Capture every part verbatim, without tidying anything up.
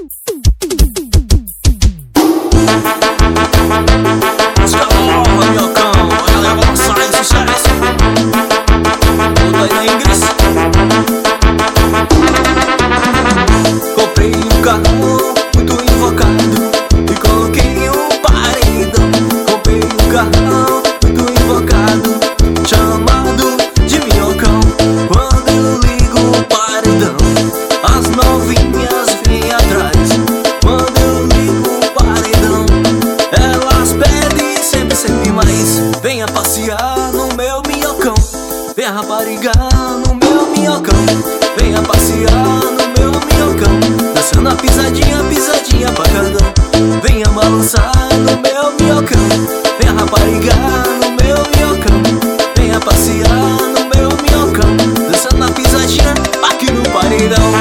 Venha passear no meu minhocão, venha raparigar no meu minhocão, venha passear no meu minhocão, dançando a pisadinha, pisadinha pacadão. Venha balançar no meu minhocão, venha raparigar no meu minhocão, venha passear no meu minhocão, dançando a pisadinha aqui no paredão.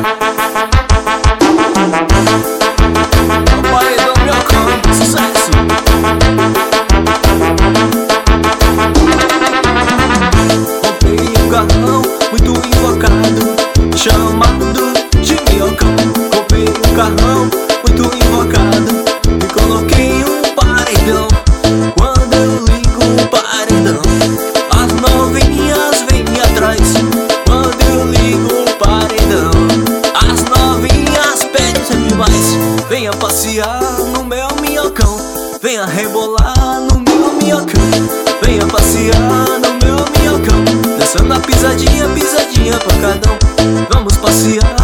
Muito invocado, chamado de minhocão. Comprei um carrão muito invocado e coloquei um paredão. Quando eu ligo o paredão, as novinhas vêm atrás. Quando eu ligo o paredão, as novinhas pedem sempre mais. Venha passear no meu minhocão, venha rebolar no meu minhocão, venha passear no meu minhocão, dançando a pisadinha, pisadinha pancadão. Vamos passear